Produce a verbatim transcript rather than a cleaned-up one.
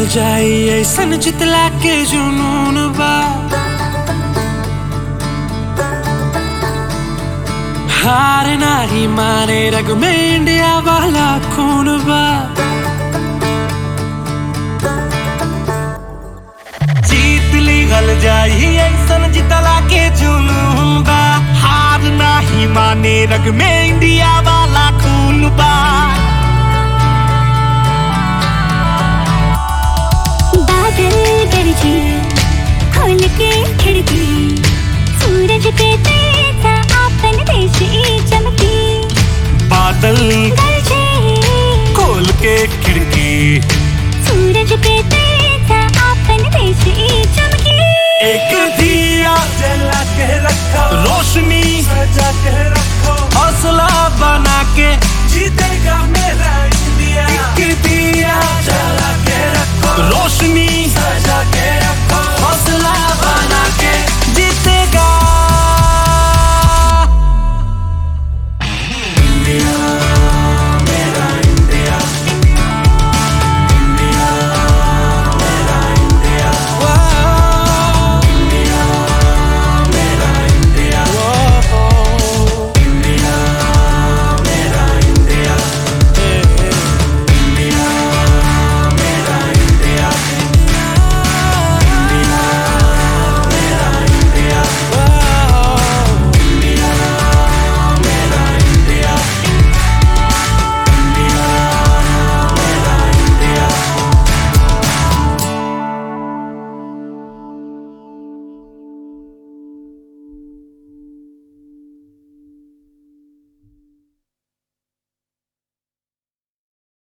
गल जाई ऐसन जितला के जुनून बा। हार नाही माने रग में इंडिया वाला खून बा। जीत ली गल जाई ऐसन जितला के जुनून बा। हार नाही माने रग में इंडिया वाला खून बा। बादल गरजे खोल के खिड़की, सूरज पे तेजा आपन देश ई चमकी। बादल गरजे खोल के खिड़की, सूरज पे तेजा आपन देश ई चमकी। एक दिया जला के रखा रोशनी सजा के रखा।